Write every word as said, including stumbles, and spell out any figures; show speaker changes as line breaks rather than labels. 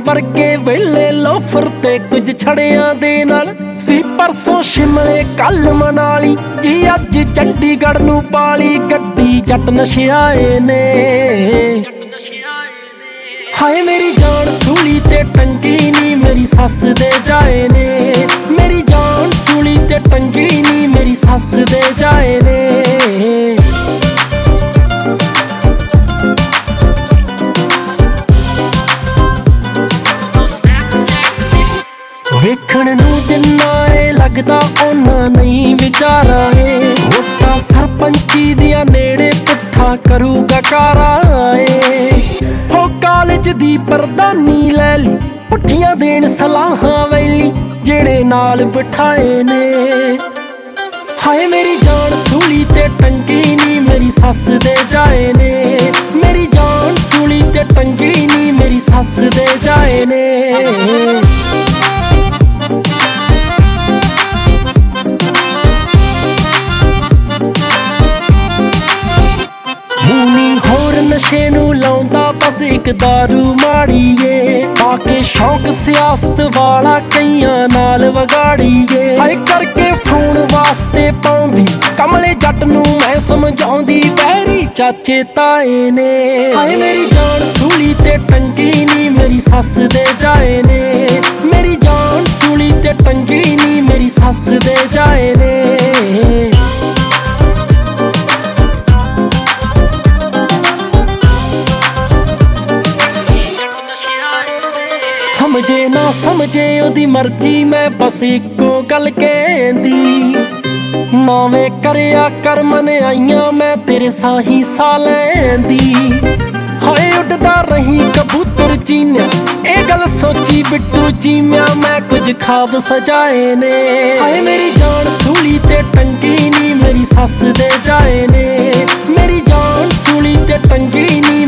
ਵਰਗੇ ਵੇਲੇ ਲੋਫਰ ਤੇ ਕੁਝ ਛੜਿਆਂ ਦੇ ਨਾਲ ਸੀ ਪਰਸੋਂ ਸ਼ਿਮਲੇ ਕੱਲ ਮਨਾਲੀ ਜੀ ਅੱਜ ਚੰਡੀਗੜ੍ਹ ਨੂੰ ਪਾਲੀ ਗੱਡੀ ਜੱਟ ਨਸ਼ਿਆਏ ਨੇ। ਹਾਏ ਮੇਰੀ ਜਾਨ ਸੂਲੀ ਤੇ ਟੰਗੀ ਨੀ ਮੇਰੀ ਸੱਸ ਦੇ ਜਾਏ ਨੇ। ਮੇਰੀ ਜਾਨ ਸੂਲੀ ਤੇ ਟੰਗੀ ਨੀ ਮੇਰੀ ਸੱਸ ਦੇ ਜਾਏ ਨੇ। ਵੇਖਣ ਨੂੰ ਜਿੰਨਾ ਏ ਲੱਗਦਾ ਉਹਨਾਂ ਨਹੀਂ ਵਿਚਾਰਾ ਏ। ਵੋਟਾਂ ਸਰਪੰਚੀ ਦੀਆਂ ਨੇੜੇ ਪੁੱਠਾ ਕਰੂਗਾ ਕਾਰਾ ਏ। ਹੋ ਕਾਲਜ ਦੀ ਪ੍ਰਧਾਨੀ ਲੈ ਲਈ ਪੁੱਠੀਆਂ ਦੇਣ ਸਲਾਹਾਂ ਵੈਲੀ ਜਿਹੜੇ ਨਾਲ ਬਿਠਾਏ ਨੇ। ਹਾਏ ਮੇਰੀ ਜਾਨ ਸੂਲੀ ਤੇ ਟੰਗੀ ਨੀ ਮੇਰੀ ਸੱਸ ਦੇ ਜਾਏ ਨੇ। ਮੇਰੀ ਜਾਨ ਸੂਲੀ ਤੇ ਟੰਗੀ ਨੀ ਮੇਰੀ ਸੱਸ ਦੇ ਜਾਏ ਨੇ। ਨਸ਼ੇ ਨੂੰ ਲਾਉਂਦਾ ਬਸ ਇੱਕ ਦਾਰੂ ਮਾੜੀਏ ਪਾ ਕੇ ਸ਼ੌਕ ਸਿਆਸਤ ਵਾਲਾ ਕਈਆਂ ਨਾਲ ਵਿਗਾੜੀਏ। ਹਾਏ ਕਰਕੇ ਫੋਨ ਵਾਸਤੇ ਪਾਉਂਦੀ ਕਮਲੇ ਜੱਟ ਨੂੰ ਮੈਂ ਸਮਝਾਉਂਦੀ ਬਹਿਰੀ ਚਾਚੇ ਤਾਏ ਨੇ। ਹਾਏ ਮੇਰੀ ਜਾਨ ਸੂਲੀ ਤੇ ਟੰਗੀ ਨੀ ਮੇਰੀ ਸੱਸ ਦੇ ਜਾਏ ਨੇ। ਮੇਰੀ ਜਾਨ ਸੂਲੀ ਤੇ ਟੰਗੀ ਨੀ ਮੇਰੀ ਸੱਸ ਦੇ ਜਾਏ ਨੇ। ਸਮਝੇ ਨਾ ਸਮਝੇ ਉਹਦੀ ਮਰਜ਼ੀ ਮੈਂ ਬਸ ਇੱਕੋ ਗੱਲ ਕਹਿੰਦੀ ਨਾਵੇਂ ਕਰਿਆ ਕਰ ਮਨਿਆਈਆਂ ਮੈਂ ਤੇਰੇ ਸਾਹੀ ਸਾਹ ਲੈਂਦੀ। ਹਾਏ ਉੱਡਦਾ ਰਹੀ ਕਬੂਤਰ ਚੀਨਿਆ ਇਹ ਗੱਲ ਸੋਚੀ ਬਿੱਟੂ ਚੀਮਿਆ ਮੈਂ ਕੁਝ ਖਾਬ ਸਜਾਏ ਨੇ। ਹਾਏ ਮੇਰੀ ਜਾਨ ਸੂਲੀ ਤੇ ਟੰਗੀ ਨੀ ਮੇਰੀ ਸੱਸ ਦੇ ਜਾਏ ਨੇ। ਮੇਰੀ ਜਾਨ ਸੂਲੀ ਤੇ ਟੰਗੀ ਨੀ